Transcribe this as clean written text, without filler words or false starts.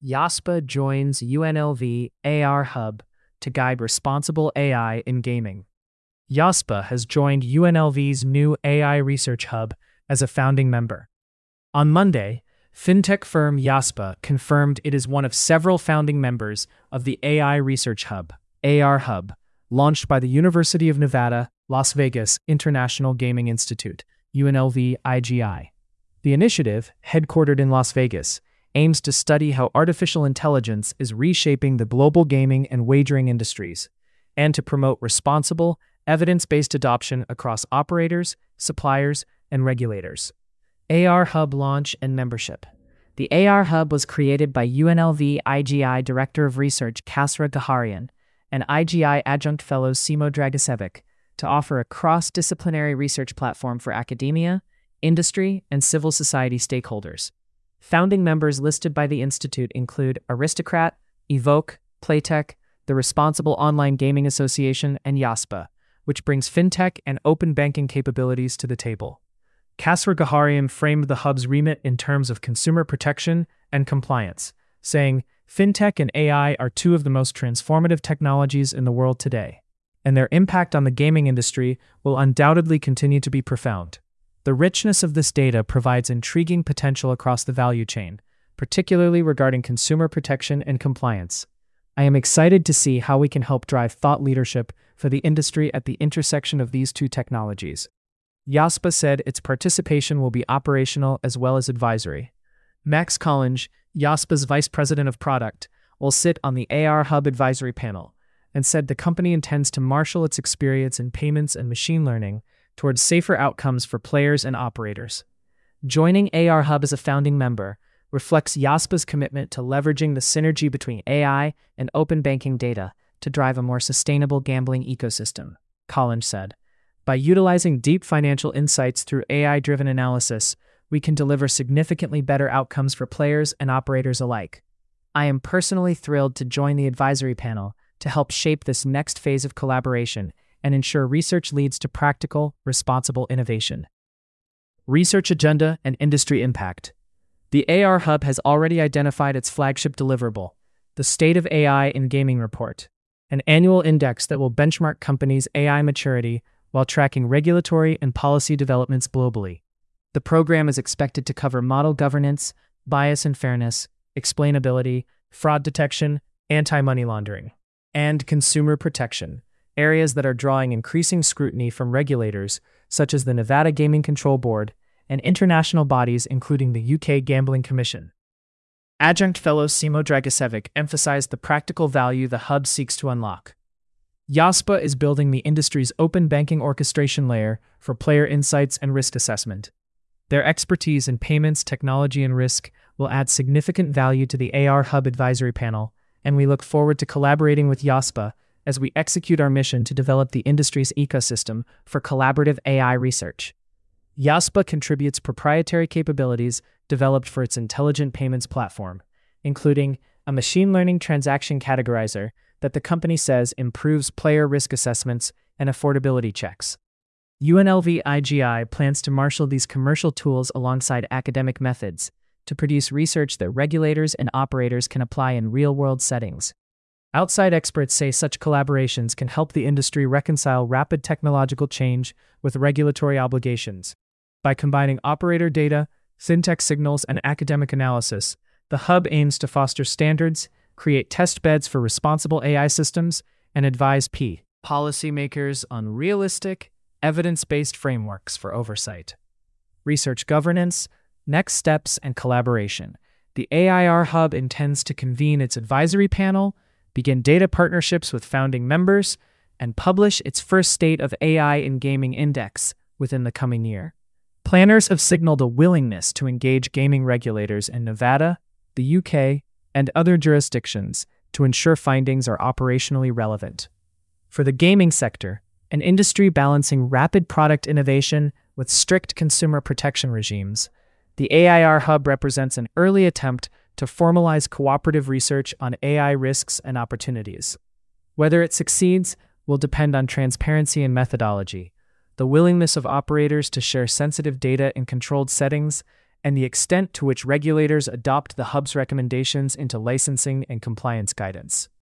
YASPA joins UNLV AR Hub to guide responsible AI in gaming. YASPA has joined UNLV's new AI Research Hub as a founding member. On Monday, fintech firm YASPA confirmed it is one of several founding members of the AI Research Hub, AR Hub, launched by the University of Nevada, Las Vegas International Gaming Institute, UNLV IGI. The initiative, headquartered in Las Vegas, aims to study how artificial intelligence is reshaping the global gaming and wagering industries, and to promote responsible, evidence-based adoption across operators, suppliers, and regulators. AR Hub launch and membership. The AR Hub was created by UNLV IGI Director of Research Kasra Gaharian and IGI Adjunct Fellow Simo Dragicevic to offer a cross-disciplinary research platform for academia, industry, and civil society stakeholders. Founding members listed by the Institute include Aristocrat, Evoke, Playtech, the Responsible Online Gaming Association, and YASPA, which brings fintech and open banking capabilities to the table. Kasra Gaharian framed the hub's remit in terms of consumer protection and compliance, saying, "Fintech and AI are two of the most transformative technologies in the world today, and their impact on the gaming industry will undoubtedly continue to be profound." The richness of this data provides intriguing potential across the value chain, particularly regarding consumer protection and compliance. I am excited to see how we can help drive thought leadership for the industry at the intersection of these two technologies. YASPA said its participation will be operational as well as advisory. Max Collins, YASPA's Vice President of Product, will sit on the AR Hub advisory panel and said the company intends to marshal its experience in payments and machine learning towards safer outcomes for players and operators. Joining AR Hub as a founding member reflects YASPA's commitment to leveraging the synergy between AI and open banking data to drive a more sustainable gambling ecosystem, Collins said. By utilizing deep financial insights through AI-driven analysis, we can deliver significantly better outcomes for players and operators alike. I am personally thrilled to join the advisory panel to help shape this next phase of collaboration and ensure research leads to practical, responsible innovation. Research agenda and industry impact. The AR Hub has already identified its flagship deliverable, the State of AI in Gaming Report, an annual index that will benchmark companies' AI maturity while tracking regulatory and policy developments globally. The program is expected to cover model governance, bias and fairness, explainability, fraud detection, anti-money laundering, and consumer protection, areas that are drawing increasing scrutiny from regulators such as the Nevada Gaming Control Board and international bodies including the UK Gambling Commission. Adjunct Fellow Simo Dragicevic emphasized the practical value the hub seeks to unlock. YASPA is building the industry's open banking orchestration layer for player insights and risk assessment. Their expertise in payments, technology, and risk will add significant value to the AR Hub advisory panel, and we look forward to collaborating with YASPA as we execute our mission to develop the industry's ecosystem for collaborative AI research. YASPA contributes proprietary capabilities developed for its intelligent payments platform, including a machine learning transaction categorizer that the company says improves player risk assessments and affordability checks. UNLV IGI plans to marshal these commercial tools alongside academic methods to produce research that regulators and operators can apply in real-world settings. Outside experts say such collaborations can help the industry reconcile rapid technological change with regulatory obligations. By combining operator data, fintech signals, and academic analysis, the hub aims to foster standards, create test beds for responsible AI systems, and advise policymakers on realistic, evidence-based frameworks for oversight. Research governance, next steps, and collaboration. The AIR Hub intends to convene its advisory panel, begin data partnerships with founding members, and publish its first State of AI in Gaming Index within the coming year. Planners have signaled a willingness to engage gaming regulators in Nevada, the UK, and other jurisdictions to ensure findings are operationally relevant. For the gaming sector, an industry balancing rapid product innovation with strict consumer protection regimes, the AIR Hub represents an early attempt to formalize cooperative research on AI risks and opportunities. Whether it succeeds will depend on transparency and methodology, the willingness of operators to share sensitive data in controlled settings, and the extent to which regulators adopt the hub's recommendations into licensing and compliance guidance.